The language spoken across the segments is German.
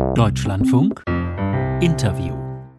Deutschlandfunk Interview.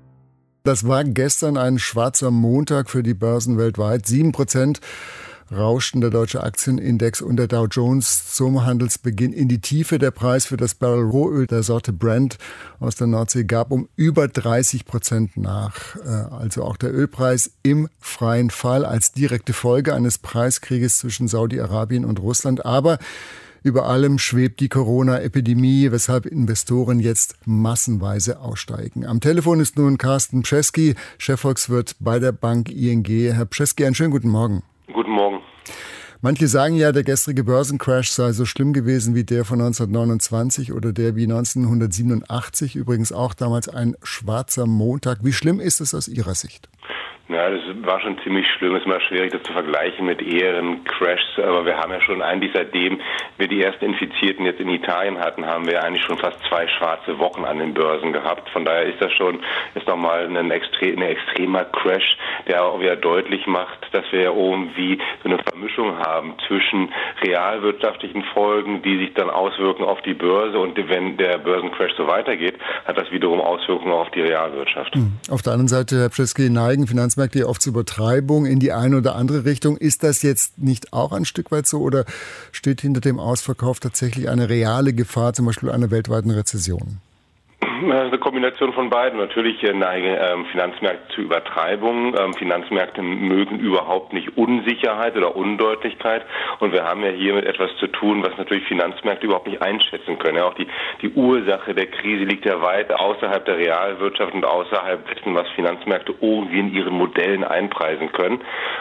Das war gestern ein schwarzer Montag für die Börsen weltweit. 7% rauschten der deutsche Aktienindex und der Dow Jones zum Handelsbeginn in die Tiefe. Der Preis für das Barrel Rohöl der Sorte Brent aus der Nordsee gab um über 30% nach. Also auch der Ölpreis im freien Fall als direkte Folge eines Preiskrieges zwischen Saudi-Arabien und Russland. Aber über allem schwebt die Corona-Epidemie, weshalb Investoren jetzt massenweise aussteigen. Am Telefon ist nun Carsten Brzezki, Chefvolkswirt bei der Bank ING. Herr Brzezki, einen schönen guten Morgen. Guten Morgen. Manche sagen ja, der gestrige Börsencrash sei so schlimm gewesen wie der von 1929 oder der wie 1987. Übrigens auch damals ein schwarzer Montag. Wie schlimm ist es aus Ihrer Sicht? Ja, das war schon ziemlich schlimm. Es ist mal schwierig, das zu vergleichen mit eheren Crashs. Aber wir haben ja schon eigentlich, seitdem wir die ersten Infizierten jetzt in Italien hatten, haben wir eigentlich schon fast 2 schwarze Wochen an den Börsen gehabt. Von daher ist das schon nochmal ein extremer Crash, der auch wieder deutlich macht, dass wir ja irgendwie so eine Vermischung haben zwischen realwirtschaftlichen Folgen, die sich dann auswirken auf die Börse. Und wenn der Börsencrash so weitergeht, hat das wiederum Auswirkungen auf die Realwirtschaft. Auf der anderen Seite, Herr Brzezki, neigen Finanzmärkte oft zur Übertreibung in die eine oder andere Richtung. Ist das jetzt nicht auch ein Stück weit so oder steht hinter dem Ausverkauf tatsächlich eine reale Gefahr, zum Beispiel einer weltweiten Rezession? Das ist eine Kombination von beiden. Natürlich neigen Finanzmärkte zu Übertreibungen. Finanzmärkte mögen überhaupt nicht Unsicherheit oder Undeutlichkeit. Und wir haben ja hier mit etwas zu tun, was natürlich Finanzmärkte überhaupt nicht einschätzen können. Ja, auch die Ursache der Krise liegt ja weit außerhalb der Realwirtschaft und außerhalb dessen, was Finanzmärkte irgendwie in ihren Modellen einpreisen können.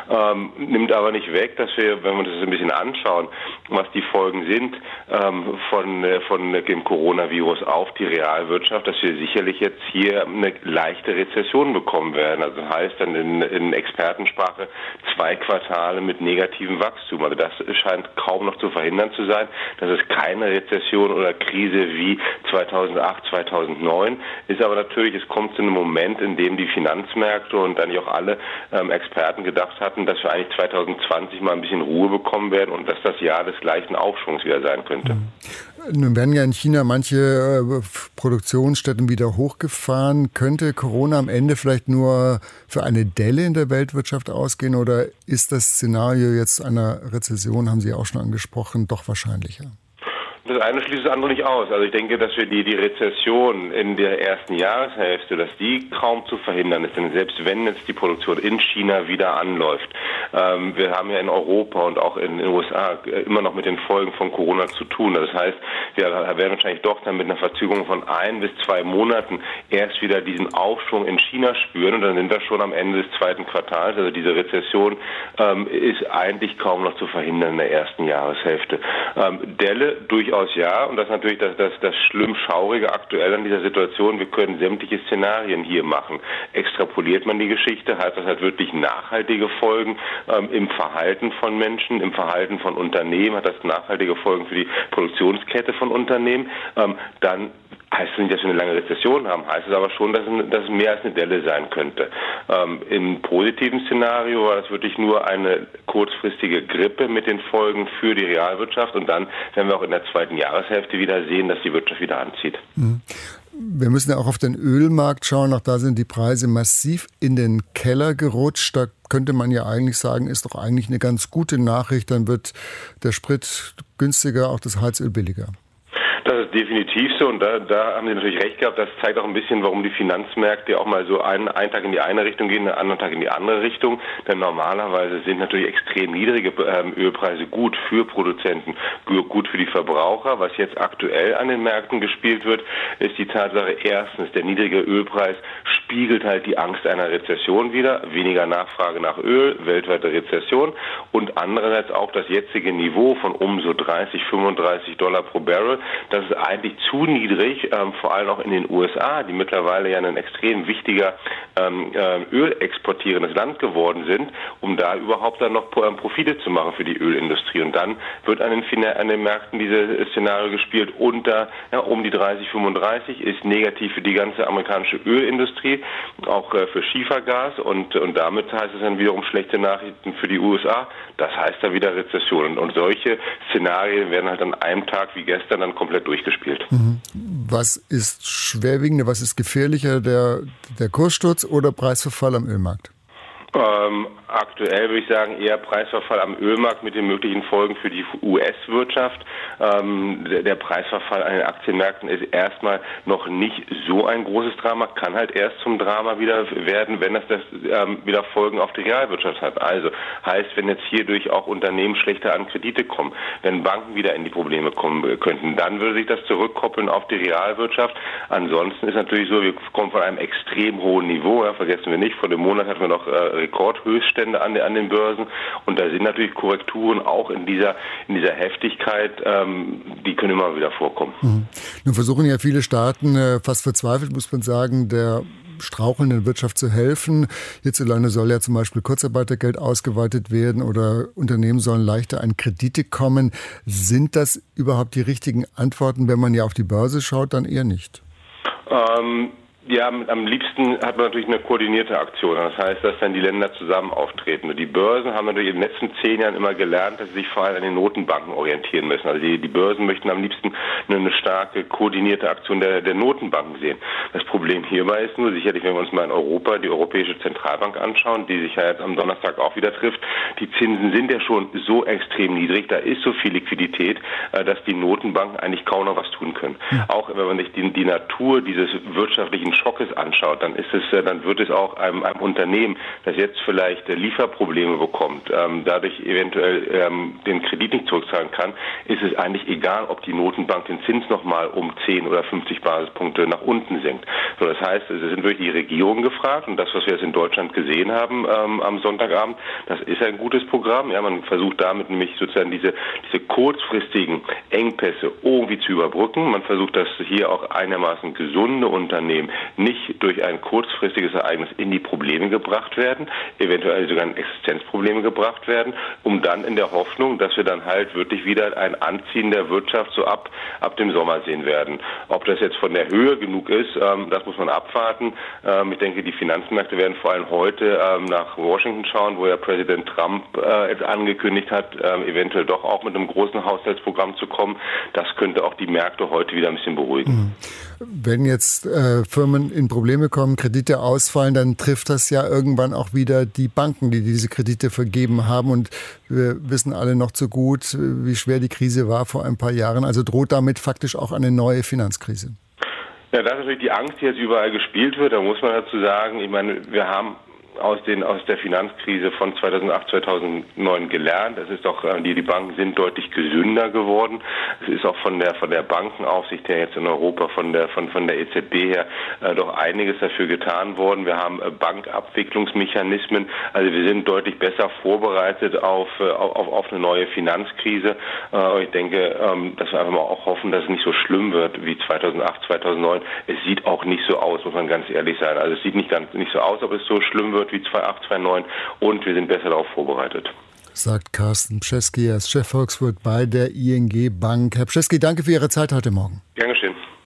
Nimmt aber nicht weg, dass wir, wenn wir uns das ein bisschen anschauen, was die Folgen sind von dem Coronavirus auf die Realwirtschaft, dass wir sicherlich jetzt hier eine leichte Rezession bekommen werden. Also das heißt dann in Expertensprache 2 Quartale mit negativem Wachstum. Also das scheint kaum noch zu verhindern zu sein. Das ist keine Rezession oder Krise wie 2008, 2009. Ist aber natürlich, es kommt zu einem Moment, in dem die Finanzmärkte und eigentlich auch alle Experten gedacht hatten, dass wir eigentlich 2020 mal ein bisschen Ruhe bekommen werden und dass das Jahr des leichten Aufschwungs wieder sein könnte. Nun werden ja in China manche Produktionsstätten wieder hochgefahren. Könnte Corona am Ende vielleicht nur für eine Delle in der Weltwirtschaft ausgehen oder ist das Szenario jetzt einer Rezession, haben Sie auch schon angesprochen, doch wahrscheinlicher? Das eine schließt das andere nicht aus. Also ich denke, dass wir die Rezession in der ersten Jahreshälfte, dass die kaum zu verhindern ist. Denn selbst wenn jetzt die Produktion in China wieder anläuft, wir haben ja in Europa und auch in den USA immer noch mit den Folgen von Corona zu tun. Das heißt, wir werden wahrscheinlich doch dann mit einer Verzögerung von 1 bis 2 Monaten erst wieder diesen Aufschwung in China spüren und dann sind wir schon am Ende des 2. Quartals. Also diese Rezession ist eigentlich kaum noch zu verhindern in der ersten Jahreshälfte. Delle durchaus ja, und das ist natürlich das Schlimm-Schaurige aktuell an dieser Situation. Wir können sämtliche Szenarien hier machen. Extrapoliert man die Geschichte, hat das halt wirklich nachhaltige Folgen im Verhalten von Menschen, im Verhalten von Unternehmen, hat das nachhaltige Folgen für die Produktionskette von Unternehmen, dann heißt es nicht, dass wir eine lange Rezession haben, heißt es aber schon, dass es mehr als eine Delle sein könnte. Im positiven Szenario war das wirklich nur eine kurzfristige Grippe mit den Folgen für die Realwirtschaft und dann werden wir auch in der 2. Jahreshälfte wieder sehen, dass die Wirtschaft wieder anzieht. Wir müssen ja auch auf den Ölmarkt schauen, auch da sind die Preise massiv in den Keller gerutscht. Da könnte man ja eigentlich sagen, ist doch eigentlich eine ganz gute Nachricht, dann wird der Sprit günstiger, auch das Heizöl billiger. Das ist definitiv so und da haben Sie natürlich recht gehabt. Das zeigt auch ein bisschen, warum die Finanzmärkte auch mal so einen Tag in die eine Richtung gehen, einen anderen Tag in die andere Richtung. Denn normalerweise sind natürlich extrem niedrige Ölpreise gut für Produzenten, gut für die Verbraucher. Was jetzt aktuell an den Märkten gespielt wird, ist die Tatsache, erstens, der niedrige Ölpreis spiegelt halt die Angst einer Rezession wider, weniger Nachfrage nach Öl, weltweite Rezession und andererseits auch das jetzige Niveau von so 30, 35 Dollar pro Barrel. Das ist eigentlich zu niedrig, vor allem auch in den USA, die mittlerweile ja ein extrem wichtiger ölexportierendes Land geworden sind, um da überhaupt dann noch Profite zu machen für die Ölindustrie. Und dann wird an den Märkten dieses Szenario gespielt unter um die 30, 35, ist negativ für die ganze amerikanische Ölindustrie, auch für Schiefergas und damit heißt es dann wiederum schlechte Nachrichten für die USA. Das heißt da wieder Rezession. Und solche Szenarien werden halt an einem Tag wie gestern dann komplett komplett durchgespielt. Was ist schwerwiegender, was ist gefährlicher, der Kurssturz oder Preisverfall am Ölmarkt? Aktuell würde ich sagen eher Preisverfall am Ölmarkt mit den möglichen Folgen für die US-Wirtschaft. Der Preisverfall an den Aktienmärkten ist erstmal noch nicht so ein großes Drama, kann halt erst zum Drama wieder werden, wenn das wieder Folgen auf die Realwirtschaft hat. Also heißt, wenn jetzt hierdurch auch Unternehmen schlechter an Kredite kommen, wenn Banken wieder in die Probleme kommen könnten, dann würde sich das zurückkoppeln auf die Realwirtschaft. Ansonsten ist natürlich so, wir kommen von einem extrem hohen Niveau, vergessen wir nicht, vor dem Monat hatten wir noch Rekordhöchststände an den Börsen und da sind natürlich Korrekturen auch in dieser Heftigkeit, die können immer wieder vorkommen. Nun versuchen ja viele Staaten, fast verzweifelt muss man sagen, der strauchelnden Wirtschaft zu helfen. Hierzulande soll ja zum Beispiel Kurzarbeitergeld ausgeweitet werden oder Unternehmen sollen leichter an Kredite kommen. Sind das überhaupt die richtigen Antworten? Wenn man ja auf die Börse schaut, dann eher nicht. Ja, am liebsten hat man natürlich eine koordinierte Aktion. Das heißt, dass dann die Länder zusammen auftreten. Und die Börsen haben natürlich in den letzten 10 Jahren immer gelernt, dass sie sich vor allem an den Notenbanken orientieren müssen. Also die Börsen möchten am liebsten eine starke, koordinierte Aktion der Notenbanken sehen. Das Problem hierbei ist nur sicherlich, wenn wir uns mal in Europa die Europäische Zentralbank anschauen, die sich ja jetzt am Donnerstag auch wieder trifft, die Zinsen sind ja schon so extrem niedrig, da ist so viel Liquidität, dass die Notenbanken eigentlich kaum noch was tun können. Auch wenn man sich die Natur dieses wirtschaftlichen Schockes anschaut, dann wird es auch einem Unternehmen, das jetzt vielleicht Lieferprobleme bekommt, dadurch eventuell den Kredit nicht zurückzahlen kann, ist es eigentlich egal, ob die Notenbank den Zins nochmal um 10 oder 50 Basispunkte nach unten senkt. So, das heißt, es sind wirklich die Regierungen gefragt und das, was wir jetzt in Deutschland gesehen haben am Sonntagabend, das ist ein gutes Programm. Ja, man versucht damit nämlich sozusagen diese kurzfristigen Engpässe irgendwie zu überbrücken. Man versucht, dass hier auch einigermaßen gesunde Unternehmen nicht durch ein kurzfristiges Ereignis in die Probleme gebracht werden, eventuell sogar in Existenzprobleme gebracht werden, um dann in der Hoffnung, dass wir dann halt wirklich wieder ein Anziehen der Wirtschaft so ab dem Sommer sehen werden. Ob das jetzt von der Höhe genug ist, das muss man abwarten. Ich denke, die Finanzmärkte werden vor allem heute nach Washington schauen, wo ja Präsident Trump angekündigt hat, eventuell doch auch mit einem großen Haushaltsprogramm zu kommen. Das könnte auch die Märkte heute wieder ein bisschen beruhigen. Wenn jetzt Firmen in Probleme kommen, Kredite ausfallen, dann trifft das ja irgendwann auch wieder die Banken, die diese Kredite vergeben haben. Und wir wissen alle noch zu gut, wie schwer die Krise war vor ein paar Jahren. Also droht damit faktisch auch eine neue Finanzkrise. Ja, das ist natürlich die Angst, die jetzt überall gespielt wird. Da muss man dazu sagen, ich meine, wir haben aus der Finanzkrise von 2008, 2009 gelernt. Es ist doch, die Banken sind deutlich gesünder geworden. Es ist auch von der Bankenaufsicht her jetzt in Europa, von der EZB her, doch einiges dafür getan worden. Wir haben Bankabwicklungsmechanismen. Also wir sind deutlich besser vorbereitet auf eine neue Finanzkrise. Ich denke, dass wir einfach mal auch hoffen, dass es nicht so schlimm wird wie 2008, 2009. Es sieht auch nicht so aus, muss man ganz ehrlich sein. Also es sieht nicht so aus, ob es so schlimm wird wie 2008, 2009 und wir sind besser darauf vorbereitet. Sagt Carsten Brzezki, er ist Chefvolkswirt bei der ING Bank. Herr Brzezki, danke für Ihre Zeit heute Morgen. Gern geschehen.